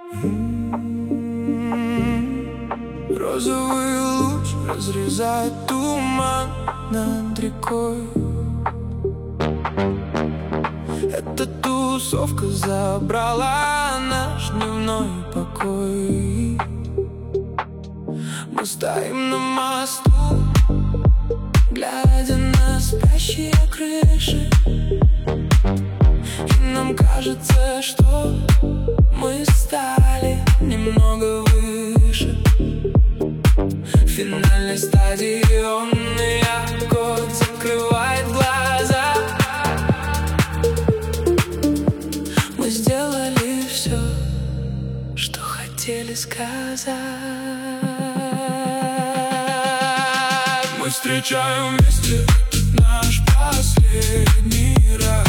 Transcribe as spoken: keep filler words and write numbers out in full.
Розовый луч разрезает туман над рекой. Эта тусовка забрала наш дневной покой. Мы стоим на мосту, глядя на спящие крыши, и нам кажется, что мы стали немного выше. В финальной стадии он и я, кот закрывает глаза. Мы сделали все, что хотели сказать. Мы встречаем вместе наш последний раз.